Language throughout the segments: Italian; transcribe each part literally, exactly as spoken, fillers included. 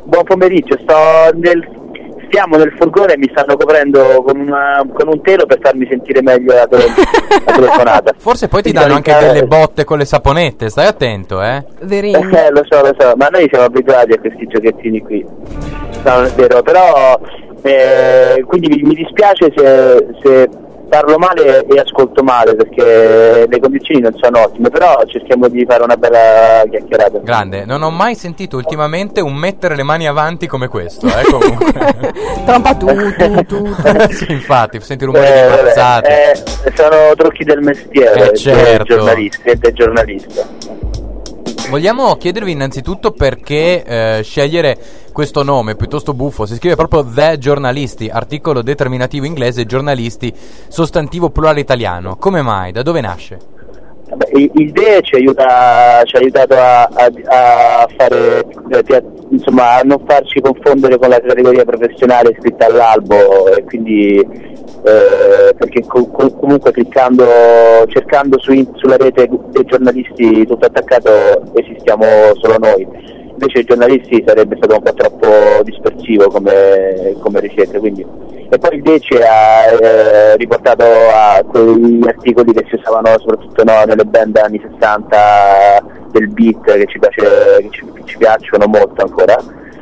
buon pomeriggio, sto nel, stiamo nel furgone e mi stanno coprendo con, una, con un telo per farmi sentire meglio la, tele, la telefonata. Forse poi ti danno anche delle botte con le saponette, stai attento, eh? Verino. Eh, lo so, lo so, ma noi siamo abituati a questi giochettini qui, no, è vero, però eh, quindi mi, mi dispiace se... se parlo male e ascolto male perché le condizioni non sono ottime, però cerchiamo di fare una bella chiacchierata. Grande, non ho mai sentito ultimamente un mettere le mani avanti come questo, eh, comunque. Trompa tu, tu, tu. Sì, infatti, senti rumori eh, di mazzate. Eh, sono trucchi del mestiere, eh, certo. giornalista, del giornalista. Vogliamo chiedervi innanzitutto perché eh, scegliere questo nome piuttosto buffo. Si scrive proprio The Giornalisti, articolo determinativo inglese, giornalisti, sostantivo plurale italiano. Come mai? Da dove nasce? Vabbè, il, il D E ci aiuta, ci ha aiutato a, a, a fare, insomma, a non farci confondere con la categoria professionale iscritta all'albo, e quindi eh, perché co- comunque cliccando, cercando su in, sulla rete dei giornalisti tutto attaccato esistiamo solo noi. Invece i giornalisti sarebbe stato un po' troppo dispersivo come, come ricerca, quindi. E poi il D E C ha eh, riportato a quegli articoli che si usavano soprattutto no, nelle band anni sessanta del beat che ci, piace, che ci, che ci piacciono molto ancora.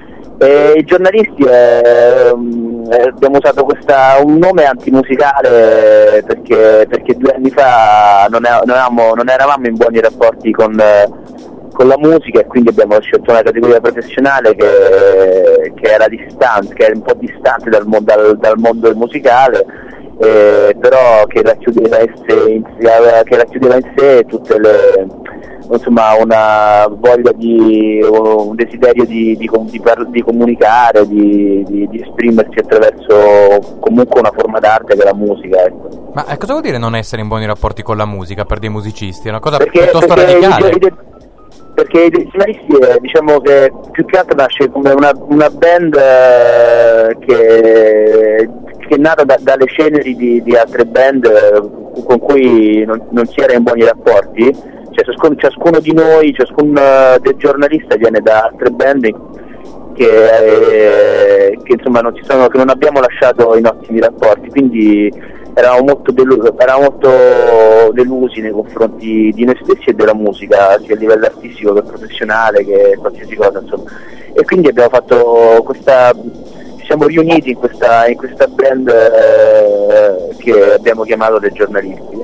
E i giornalisti eh, abbiamo usato questa, un nome antimusicale perché, perché due anni fa non, è, non, eravamo, non eravamo in buoni rapporti con con la musica e quindi abbiamo scelto una categoria professionale che, che era distante, che era un po' distante dal, dal, dal mondo musicale, eh, però che racchiudeva in sé, che racchiudeva in sé tutte le, insomma, una voglia di, un desiderio di, di, di, di comunicare, di, di, di esprimersi attraverso comunque una forma d'arte che è la musica, ecco. Ma eh, cosa vuol dire non essere in buoni rapporti con la musica per dei musicisti? È una cosa perché, piuttosto perché radicale. I, i, perché i giornalisti eh, diciamo che più che altro nasce come una, una band eh, che, che è nata da, dalle ceneri di, di altre band eh, con cui non, non si era in buoni rapporti, cioè ciascuno, ciascuno di noi, ciascun uh, del giornalista viene da altre band che, eh, che insomma non, ci sono, che non abbiamo lasciato in ottimi rapporti, quindi eravamo molto, delu- eravamo molto delusi nei confronti di noi stessi e della musica, sia a livello artistico che professionale, che qualsiasi cosa, insomma. E quindi abbiamo fatto questa, ci siamo riuniti in questa, in questa band eh, che abbiamo chiamato dei giornalisti.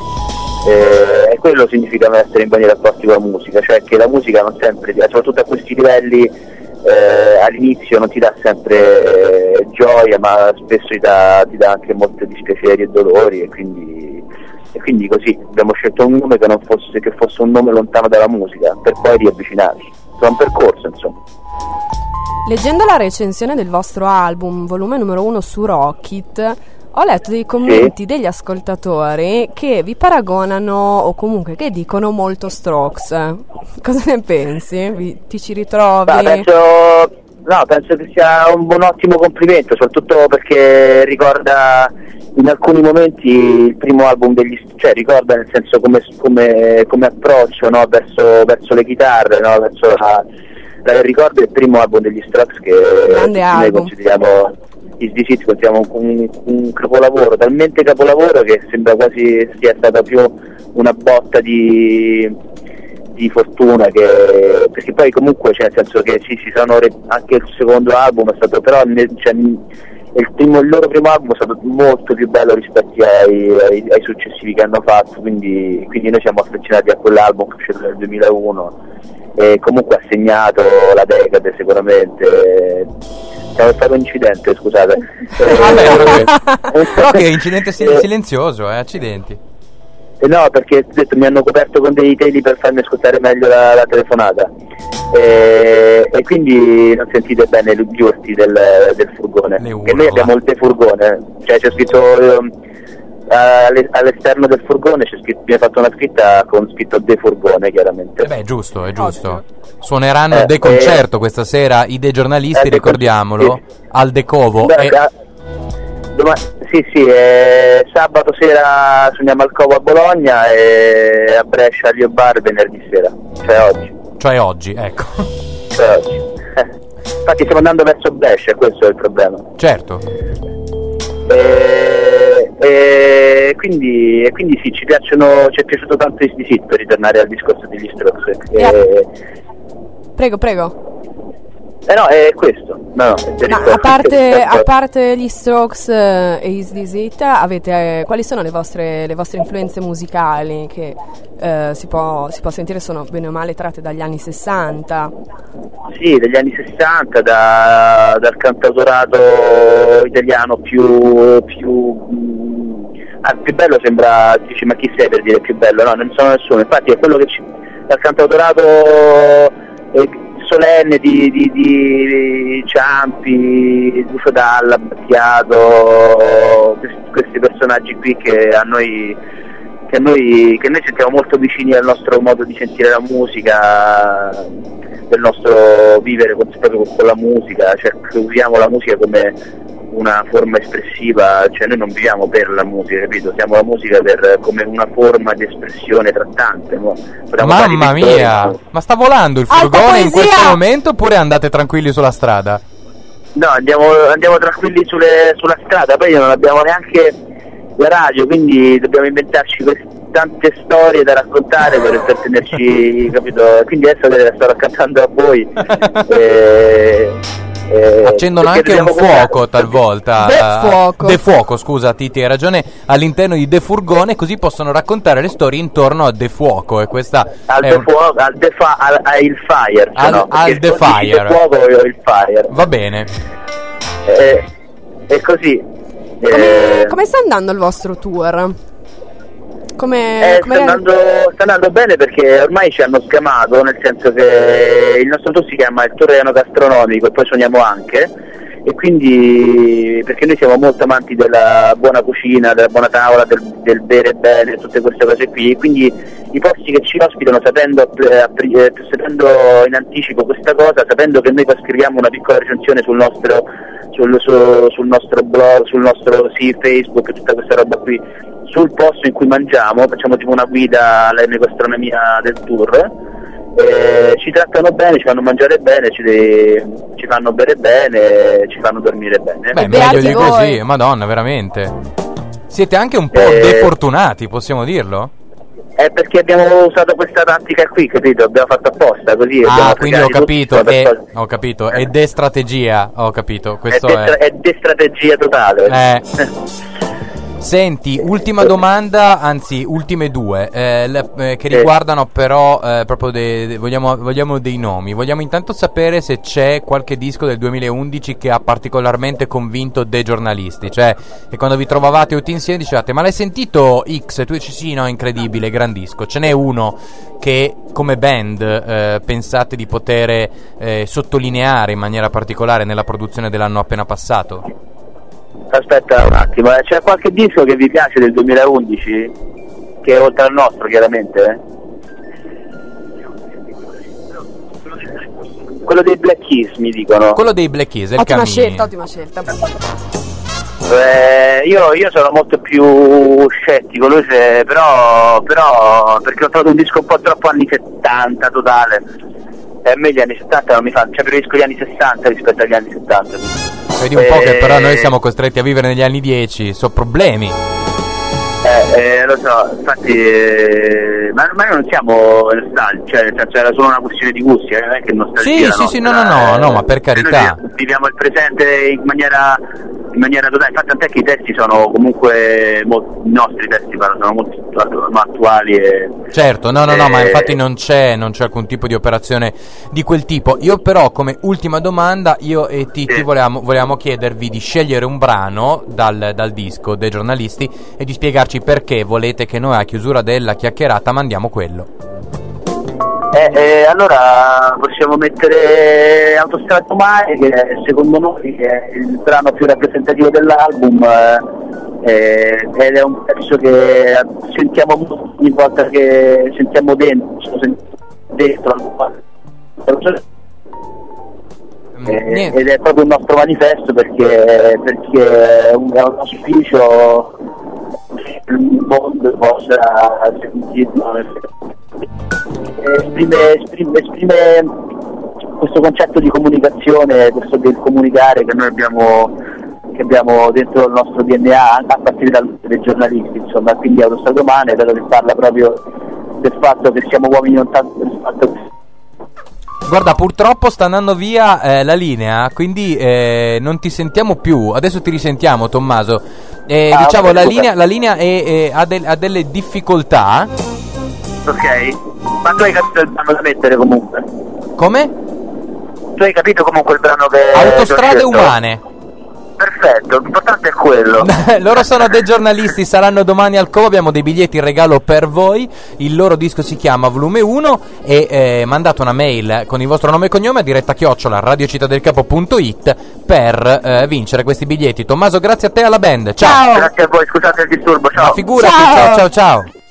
Eh, e quello significa essere in buoni rapporti con la musica, cioè che la musica non sempre, soprattutto a questi livelli, Eh, all'inizio non ti dà sempre eh, gioia, ma spesso ti dà, ti dà anche molti dispiaceri e dolori, e quindi, e quindi così abbiamo scelto un nome che non fosse, che fosse un nome lontano dalla musica, per poi riavvicinarci. È un percorso, insomma. Leggendo la recensione del vostro album, volume numero uno su Rockit, ho letto dei commenti sì. degli ascoltatori che vi paragonano, o comunque che dicono molto Strokes. Cosa ne pensi? Vi, ti ci ritrovi? Ma penso, no, penso che sia un buon ottimo complimento, soprattutto perché ricorda in alcuni momenti il primo album degli, cioè ricorda nel senso come, come, come approccio, no, verso, verso le chitarre, no, verso la, la, ricorda il primo album degli Strokes che grande noi album. consideriamo Is This It, consideriamo un, un capolavoro, talmente capolavoro che sembra quasi sia stata più una botta di, di fortuna, che, perché poi comunque cioè, nel senso che sì, si sono re, anche il secondo album è stato, però cioè, il, primo, il loro primo album è stato molto più bello rispetto ai, ai, ai successivi che hanno fatto, quindi, quindi noi siamo affezionati a quell'album che è uscito nel duemilauno e comunque ha segnato la decade sicuramente. È stato un incidente, scusate. Vabbè, però che incidente silenzioso, eh, accidenti. Eh no, perché detto, mi hanno coperto con dei teli per farmi ascoltare meglio la, la telefonata. E, e quindi non sentite bene gli urti del, del furgone. E noi abbiamo il defurgone, cioè c'è scritto eh, all'esterno del furgone c'è scritto, mi ha fatto una scritta con scritto defurgone, chiaramente. Eh beh, è giusto, è giusto. Suoneranno eh, de concerto eh, questa sera i dei giornalisti, eh, ricordiamolo, sì. al Decovo. Beh, e... Domani, sì, sì, eh, sabato sera suoniamo al Covo a Bologna e a Brescia agli Bar venerdì sera, cioè oggi. Cioè oggi, ecco. Cioè oggi. Infatti stiamo andando verso Brescia, questo è il problema. Certo. E, e, quindi, e quindi sì, ci piacciono, ci è piaciuto tanto Is This It, per ritornare al discorso degli Strokes. E, prego, prego. Eh no, è questo. No, no, è Ma a parte, a parte gli Strokes eh, e Is This It, avete, eh, quali sono le vostre, le vostre influenze musicali che eh, si, può, si può sentire sono bene o male tratte dagli anni sessanta? Sì, degli anni sessanta, da, dal cantautorato italiano più... più ah, più bello sembra, dici, ma chi sei per dire più bello? No, non sono nessuno, infatti è quello che ci... dal cantautorato... Eh, solenne di, di, di Ciampi, Lucio Dalla, Battiato, questi, questi personaggi qui che a noi che a noi che noi sentiamo molto vicini al nostro modo di sentire la musica, del nostro vivere con, proprio con la musica, cioè usiamo la musica come una forma espressiva, cioè noi non viviamo per la musica, capito? Usiamo la musica per, come una forma di espressione tra tante, no? Mamma mia, ma sta volando il furgone in questo momento oppure andate tranquilli sulla strada? No, andiamo, andiamo tranquilli sulle, sulla strada, poi non abbiamo neanche la radio, quindi dobbiamo inventarci queste, tante storie da raccontare per, per tenerci, capito? Quindi adesso le sto raccontando a voi. e, Eh, accendono anche un fuoco talvolta. De fuoco. De fuoco, scusa Titi, hai ragione, all'interno di De Furgone, così possono raccontare le storie intorno a De Fuoco. E questa al è De un... Fuoco, al De Fa, al, al il Fire, cioè al, no, al De Fire. De Fuoco o il Fire. Va bene. Eh, è così. Come, eh, come sta andando il vostro tour? Come, eh, come sta, andando, sta andando bene perché ormai ci hanno scamato, nel senso che il nostro tour si chiama il Tour Enogastronomico e poi suoniamo anche, e quindi perché noi siamo molto amanti della buona cucina, della buona tavola, del, del bere bene, tutte queste cose qui, e quindi i posti che ci ospitano, sapendo, eh, sapendo in anticipo questa cosa, sapendo che noi poi scriviamo una piccola recensione sul nostro sul, su, sul nostro blog, sul nostro sì, Facebook e tutta questa roba qui, sul posto in cui mangiamo, facciamo tipo una guida all'enogastronomia del tour, eh, ci trattano bene, ci fanno mangiare bene, ci, ci fanno bere bene, ci fanno dormire bene. Beh, meglio di così, madonna, veramente. Siete anche un po' eh, defortunati, possiamo dirlo? È perché abbiamo usato questa tattica qui, capito? Abbiamo fatto apposta così. Ah, quindi ho capito, è, ho capito, è de-strategia, ho capito. Questo è, de- è... è de-strategia totale. Eh. Senti, ultima domanda, anzi ultime due, eh, le, eh, che riguardano però eh, proprio de, de, vogliamo, vogliamo dei nomi. Vogliamo intanto sapere se c'è qualche disco del duemilaundici che ha particolarmente convinto dei giornalisti, cioè che quando vi trovavate tutti insieme dicevate ma l'hai sentito X? E tu dici sì, no, incredibile, gran disco. Ce n'è uno che come band eh, pensate di poter eh, sottolineare in maniera particolare nella produzione dell'anno appena passato? Aspetta un attimo, c'è qualche disco che vi piace del duemilaundici? Che è oltre al nostro, chiaramente? Eh? Quello dei Black Keys, mi dicono. Quello dei Black Keys, è il ottima Camini. scelta, ottima scelta. Eh, io, io sono molto più scettico, lui se, però, però perché ho trovato un disco un po' troppo anni settanta totale. E a me gli anni settanta non mi fanno, cioè preferisco gli anni sessanta rispetto agli anni settanta. Vedi un eh, po' che però noi siamo costretti a vivere negli anni dieci, sono problemi. Eh, eh, lo so, infatti, eh, ma, ma noi non siamo nostalgici, cioè, cioè era solo una questione di gusti, eh, non è che nostalgia. Sì, sì, sì, no, no, no, no, ma per carità. Noi viviamo il presente in maniera, in maniera totale, infatti tant'è che i testi sono comunque, molto, i nostri testi sono molto attuali. E, certo, no, no, e, no, ma infatti non c'è, non c'è alcun tipo di operazione di quel tipo. Io però come ultima domanda, io e Titi sì. volevamo, volevamo chiedervi di scegliere un brano dal, dal disco dei giornalisti e di spiegarci perché volete che noi a chiusura della chiacchierata mandiamo quello. Eh, eh, allora possiamo mettere Autostrato Mare, che secondo noi è il brano più rappresentativo dell'album, eh, ed è un pezzo che sentiamo ogni volta che sentiamo dentro, dentro eh, ed è proprio un nostro manifesto, perché, perché è un, è un auspicio il mondo possa sentirlo, esprime, esprime, esprime questo concetto di comunicazione, questo del comunicare che noi abbiamo, che abbiamo dentro il nostro D N A, anche a partire dal, dai giornalisti, insomma, quindi Autostrade Umane, dato che parla proprio del fatto che siamo uomini, non tanto del fatto che... Guarda, purtroppo sta andando via eh, la linea, quindi eh, non ti sentiamo più. Adesso ti risentiamo, Tommaso. Eh, ah, diciamo, okay, la okay. linea, la linea è, è, ha, del, ha delle difficoltà. Ok, ma tu hai capito il brano da mettere comunque? Come? Tu hai capito comunque il brano che... Autostrade che ho scelto? Umane. Perfetto, l'importante è quello. Loro sono dei giornalisti, saranno domani al Covo, abbiamo dei biglietti in regalo per voi. Il loro disco si chiama Volume uno e eh, mandate una mail con il vostro nome e cognome a diretta chiocciola radiocittaddelcapo punto it per eh, vincere questi biglietti. Tommaso, grazie a te e alla band. Ciao. Grazie a voi, scusate il disturbo, ciao. Ma figurati, Ciao. ciao ciao ciao.